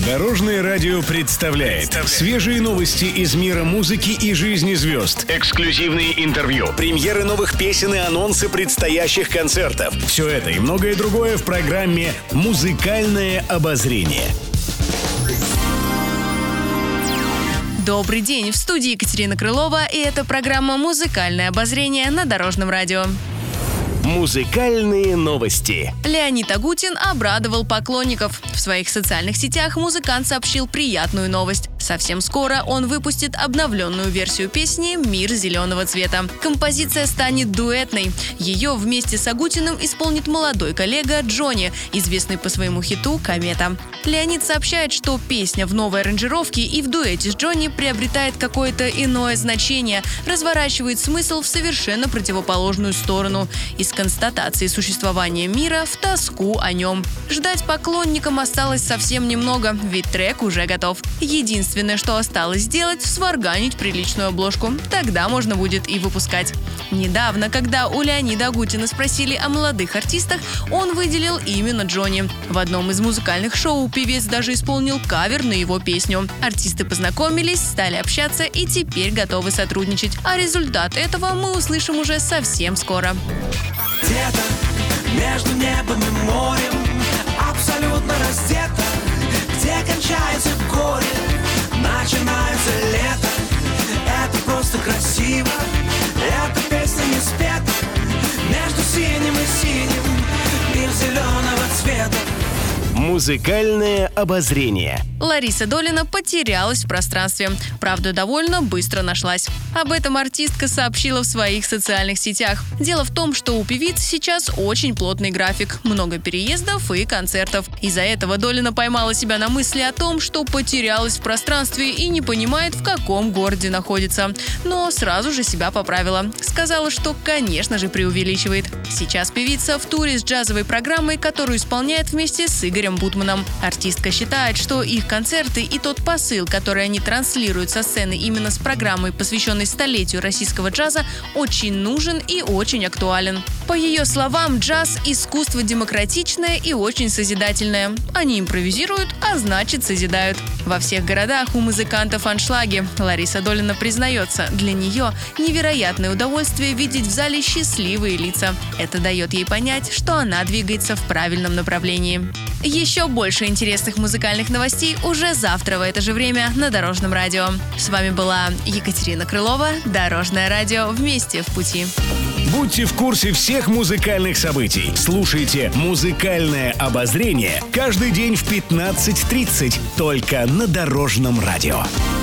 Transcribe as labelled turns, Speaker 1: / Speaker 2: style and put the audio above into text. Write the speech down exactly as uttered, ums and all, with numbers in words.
Speaker 1: Дорожное радио представляет свежие новости из мира музыки и жизни звезд. Эксклюзивные интервью, премьеры новых песен и анонсы предстоящих концертов. Все это и многое другое в программе «Музыкальное обозрение».
Speaker 2: Добрый день, в студии Екатерина Крылова, и это программа «Музыкальное обозрение» на Дорожном радио.
Speaker 1: Музыкальные новости.
Speaker 2: Леонид Агутин обрадовал поклонников. В своих социальных сетях музыкант сообщил приятную новость. Совсем скоро он выпустит обновленную версию песни «Мир зеленого цвета». Композиция станет дуэтной. Ее вместе с Агутиным исполнит молодой коллега Джонни, известный по своему хиту «Комета». Леонид сообщает, что песня в новой аранжировке и в дуэте с Джонни приобретает какое-то иное значение, разворачивает смысл в совершенно противоположную сторону. Из констатации существования мира в тоску о нем. Ждать поклонникам осталось совсем немного, ведь трек уже готов. Единственное, что осталось сделать, сварганить приличную обложку. Тогда можно будет и выпускать. Недавно, когда у Леонида Агутина спросили о молодых артистах, он выделил именно Джонни. В одном из музыкальных шоу певец даже исполнил кавер на его песню. Артисты познакомились, стали общаться и теперь готовы сотрудничать. А результат этого мы услышим уже совсем скоро.
Speaker 3: Где-то между небом и морем, абсолютно раздета, где кончается горе, начинается лето. Это просто красиво, эта песня не спета. Между синим и синим мир зеленого цвета.
Speaker 1: Музыкальное обозрение.
Speaker 2: Лариса Долина потерялась в пространстве. Правда, довольно быстро нашлась. Об этом артистка сообщила в своих социальных сетях. Дело в том, что у певицы сейчас очень плотный график. Много переездов и концертов. Из-за этого Долина поймала себя на мысли о том, что потерялась в пространстве и не понимает, в каком городе находится. Но сразу же себя поправила. Сказала, что, конечно же, преувеличивает. Сейчас певица в туре с джазовой программой, которую исполняет вместе с Игорем Бутманом. Артистка считает, что их концерты и тот посыл, который они транслируют со сцены именно с программой, посвященной столетию российского джаза, очень нужен и очень актуален. По ее словам, джаз – искусство демократичное и очень созидательное. Они импровизируют, а значит созидают. Во всех городах у музыкантов аншлаги. Лариса Долина признается, для нее невероятное удовольствие видеть в зале счастливые лица. Это дает ей понять, что она двигается в правильном направлении. Еще больше интересных музыкальных новостей уже завтра в это же время на Дорожном радио. С вами была Екатерина Крылова, Дорожное радио, вместе в пути.
Speaker 1: Будьте в курсе всех музыкальных событий. Слушайте «Музыкальное обозрение» каждый день в пятнадцать тридцать только на Дорожном радио.